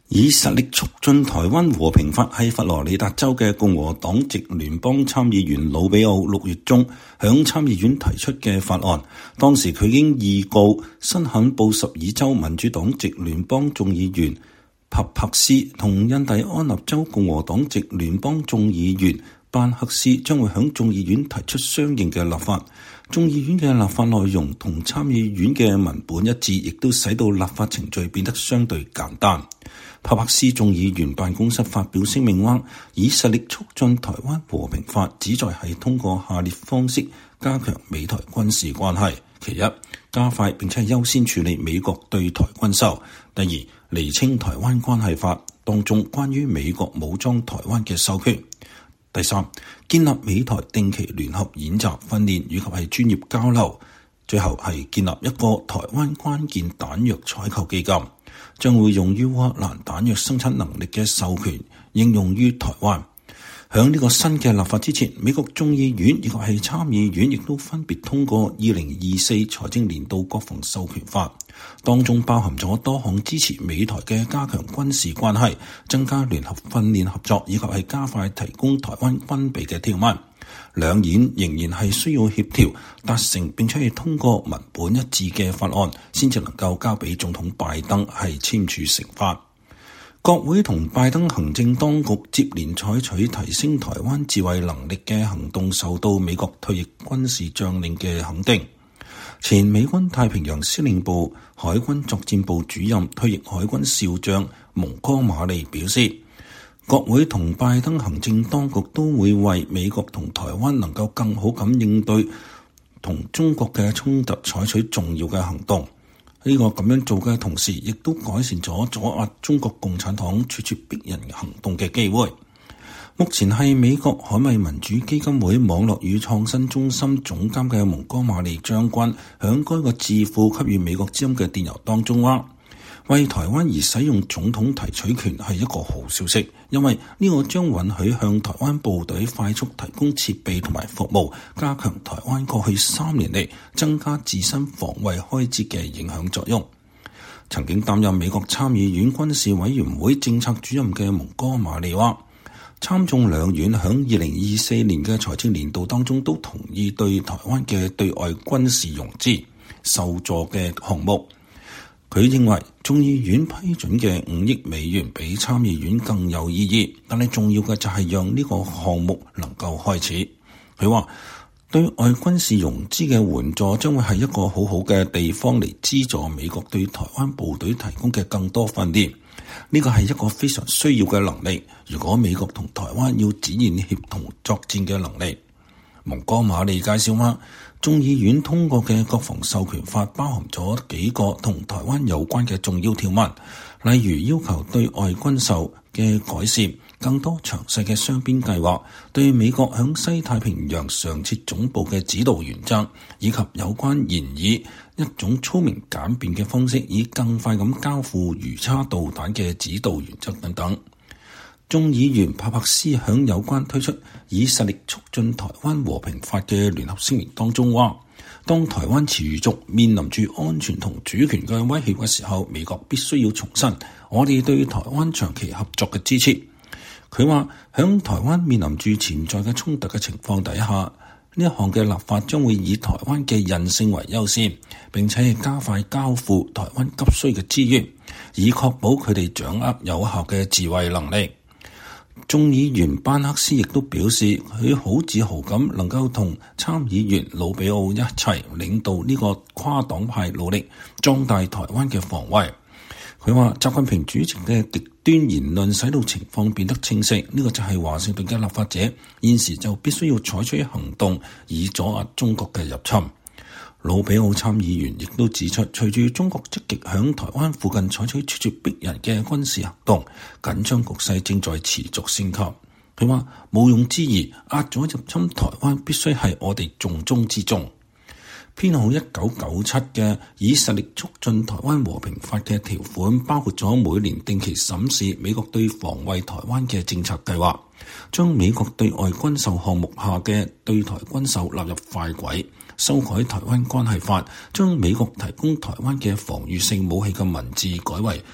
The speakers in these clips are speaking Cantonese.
以實力促進台灣和平法係佛羅里達州嘅共和黨籍聯邦參議員魯比奧6月中響參議院提出嘅法案。當時佢已經預告新罕布什爾州民主黨籍聯邦眾議員帕柏斯同印第安納州共和黨籍聯邦眾議員班克斯將會響眾議院提出相應嘅立法。眾議院嘅立法內容同參議院嘅文本一致，亦都使到立法程序變得相對簡單。帕柏斯眾議員辦公室發表聲明話，以實力促進台灣和平法旨在係通過下列方式加強美台軍事關係：其一，加快並且係優先處理美國對台軍售；第二，釐清台灣關係法當中關於美國武裝台灣嘅授權；第三，建立美台定期聯合演習訓練以及係專業交流；最後係建立一個台灣關鍵彈藥採購基金，將會用於烏克蘭彈藥生產能力嘅授權應用於台灣。響呢個新嘅立法之前，美國眾議院以及係參議院亦都分別通過2024財政年度國防授權法，當中包含咗多項支持美台嘅加強軍事關係、增加聯合訓練合作以及係加快提供台灣軍備嘅條文。兩院仍然係需要協調達成並且係通過文本一致嘅法案，先至能夠交俾總統拜登係簽署成法。國會同拜登行政當局接連採取提升台灣自衛能力嘅行動，受到美國退役軍事將領嘅肯定。前美軍太平洋司令部海軍作戰部主任退役海軍少將蒙哥馬利表示，國會同拜登行政當局都會為美國同台灣能夠更好咁應對同中國嘅衝突採取重要嘅行動。呢個咁樣做嘅同時，亦都改善咗阻壓中國共產黨咄咄逼人行動嘅機會。目前係美國捍衛民主基金會網絡與創新中心總監嘅蒙哥馬利將軍，響該個智庫給予美國之音嘅電郵當中話，為台灣而使用總統提取權係一個好消息，因為呢個將允許向台灣部隊快速提供設備同埋服務，加強台灣過去3年嚟增加自身防衛開支嘅影響作用。曾經擔任美國參議院軍事委員會政策主任嘅蒙哥馬利話，參眾兩院響2024年嘅財政年度當中都同意對台灣嘅對外軍事融資受助嘅項目。佢認為眾議院批准嘅5億美元比參議院更有意義，但係重要嘅就係讓呢個項目能夠開始。佢話對外軍事融資嘅援助將會係一個好好嘅地方嚟資助美國對台灣部隊提供嘅更多訓練，呢個係一個非常需要嘅能力。如果美國同台灣要展現協同作戰嘅能力，蒙哥馬利介紹話，眾議院通過嘅國防授權法包含咗幾個同台灣有關嘅重要條文，例如要求對外軍售嘅改善、更多詳細嘅雙邊計劃、對美國響西太平洋常設總部嘅指導原則，以及有關研擬一種聰明簡便嘅方式，以更快咁交付魚叉導彈嘅指導原則等等。眾議員帕柏斯響有關推出以實力促進台灣和平法嘅聯合聲明當中話，當台灣持續面臨住安全同主權嘅威脅嘅時候，美國必須要重申我哋對台灣長期合作嘅支持。佢話響台灣面臨住潛在嘅衝突嘅情況底下，呢一項嘅立法將會以台灣嘅韌性為優先，並且係加快交付台灣急需嘅資源，以確保佢哋掌握有效嘅自衛能力。眾議員班克斯亦都表示，佢好自豪咁能夠同參議員魯比奧一齊領導呢個跨黨派努力壯大台灣嘅防衛。佢話習近平主席嘅極端言論使到情況變得清晰，呢個就係華盛頓嘅立法者現時就必須要採取行動，以阻壓中國嘅入侵。魯比奧參議員亦都指出，隨住中國積極響台灣附近採取咄咄逼人嘅軍事行動，緊張局勢正在持續升級。佢話毋庸置疑，壓咗入侵台灣必須係我哋重中之重。編號1997嘅以實力促進台灣和平法嘅條款包括咗每年定期審視美國對防衛台灣嘅政策計劃，將美國對外軍售項目下嘅對台軍售納入快軌，修改台灣關係法，將美國提供台灣嘅防禦性武器嘅文字改為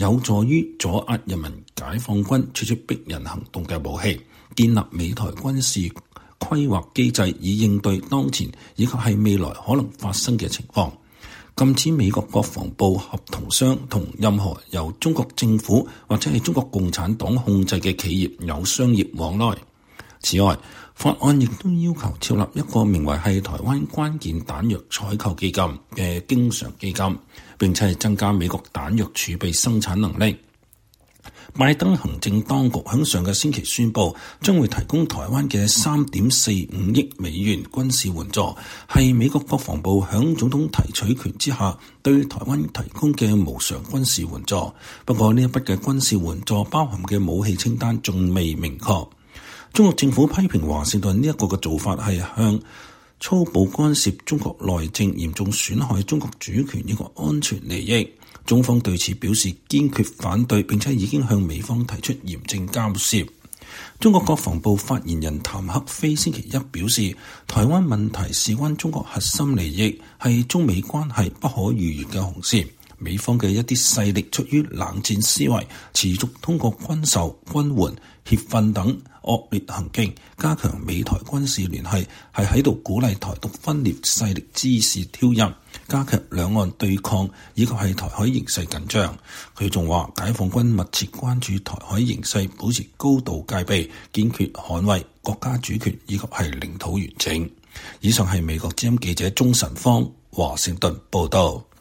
有助於阻壓人民解放軍採取逼人行動嘅武器，建立美台軍事規劃機制，以應對當前以及係未來可能發生嘅情況。禁止美國國防部合同商同任何由中國政府或者係中國共產黨控制嘅企業有商業往來。此外，法案亦都要求設立一個名為係台灣關鍵彈藥採購基金嘅經常基金，並且係增加美國彈藥儲備生產能力。拜登行政當局喺上個星期宣布，將會提供台灣嘅3.45億美元軍事援助，係美國國防部響總統提取權之下對台灣提供嘅無償軍事援助。不過呢一筆嘅軍事援助包含嘅武器清單仲未明確。中國政府批評華盛頓呢一個嘅做法係向粗暴干涉中國內政，嚴重損害中國主權以及安全利益。中方對此表示堅決反對，並且已經向美方提出嚴正交涉。中國國防部發言人譚克非星期一表示，台灣問題事關中國核心利益，係中美關係不可逾越嘅紅線。美方嘅一啲勢力出於冷戰思維，持續通過軍售、軍援、協訓等惡劣行徑，加強美台軍事聯繫，係喺度鼓勵台獨分裂勢力滋事挑釁，加強兩岸對抗，以及係台海形勢緊張。佢仲話，解放軍密切關注台海形勢，保持高度戒備，堅決捍衛國家主權以及係領土完整。以上係美國之音記者鍾晨芳華盛頓報道。